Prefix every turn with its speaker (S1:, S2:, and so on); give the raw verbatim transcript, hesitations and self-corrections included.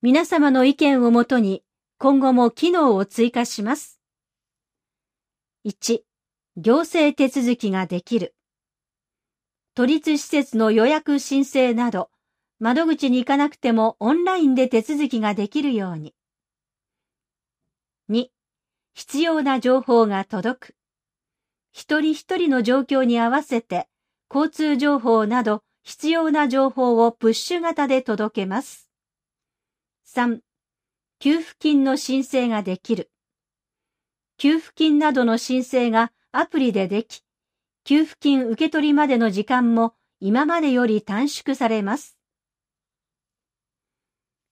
S1: 皆様の意見をもとに今後も機能を追加します。いち、行政手続きができる。都立施設の予約申請など、窓口に行かなくてもオンラインで手続きができるように。に、必要な情報が届く。一人一人の状況に合わせて、交通情報など必要な情報をプッシュ型で届けます。さん、給付金の申請ができる。給付金などの申請がアプリででき、給付金受け取りまでの時間も今までより短縮されます。